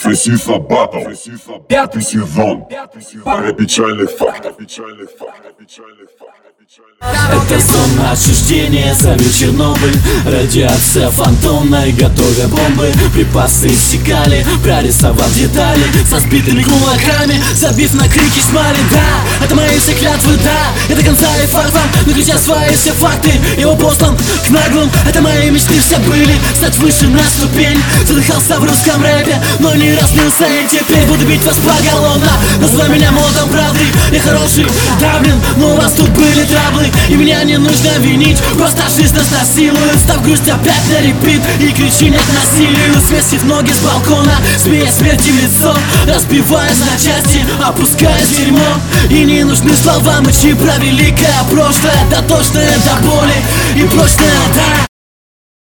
Фрисиса Батл, 5-й сезон. Пара печальных фактов. Это зона отчуждения, зови Чернобыль. Радиация фантомная, готовя бомбы. Припасы иссякали, прорисовав детали со сбитыми кулаками, забив на крики шмали. Да, это мои все клятвы, да, это конца и факт вам. Но крича свои все факты, его послан к наглым. Это мои мечты все были, стать выше на ступень. Задыхался в русском рэпе, но не разнылся. И теперь буду бить вас поголовно. Называй меня молотом правды, я хороший, да блин, но у вас тут были траблы. И меня не нужно винить, просто жизнь нас насилует. Став грусть опять на репит и кричи нет насилию. Свесив ноги с балкона, смея смерти в лицо, разбиваясь на части, опускаясь в дерьмо. И не нужны слова, мычи про великое прошлое, дотошное до боли и прочное, да.